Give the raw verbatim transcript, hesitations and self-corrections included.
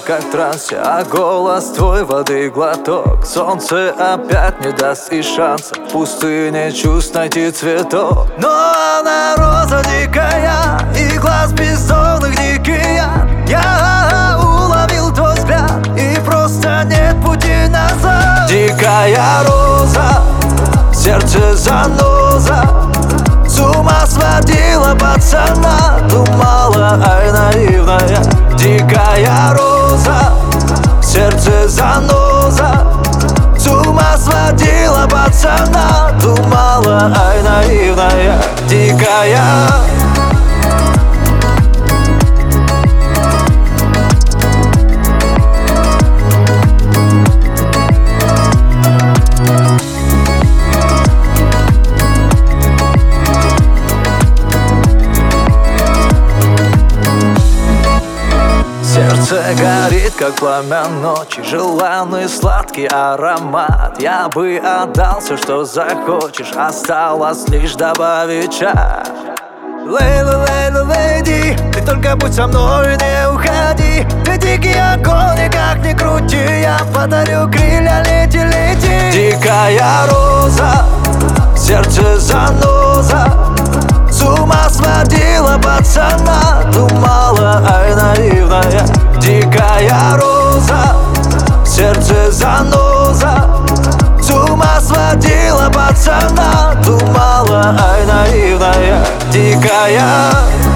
как в трансе, а голос твой воды глоток. Солнце опять не даст и шанса в пустыне чувств найти цветок. Но она роза дикая, и глаз бездонных дикий яд. Я уловил твой взгляд, и просто нет пути назад. Дикая роза, сердце заноза, с ума сводила пацана. Думала, ай, наивная. Дикая роза, сердце заноза, с ума сводила пацана. Думала, ай, наивная. Дикая. Сердце горит, как пламя ночи, желанный сладкий аромат. Я бы отдал все, что захочешь, осталось лишь добавить час. Лейла, лейла, леди, ты только будь со мной, не уходи. Ты дикий огонь, и как ни крути, я подарю крылья, лети, лети. Дикая роза, сердце заноза, с ума сводила пацана. Думала, ай, наивная. Дикая роза, сердце заноза, с ума сводила пацана. Думала, ай, наивная. Дикая.